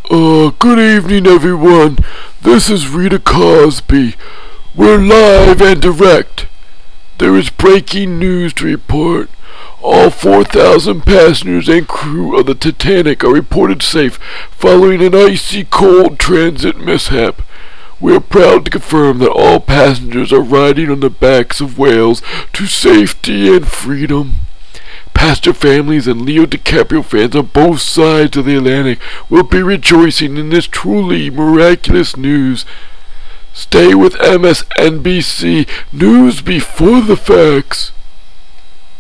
Good evening, everyone. This is Rita Cosby. We're live and direct. There is breaking news to report. All 4,000 passengers and crew of the Titanic are reported safe following an icy cold transit mishap. We are proud to confirm that all passengers are riding on the backs of whales to safety and freedom. Pastor families and Leo DiCaprio fans on both sides of the Atlantic will be rejoicing in this truly miraculous news. Stay with MSNBC News before the facts.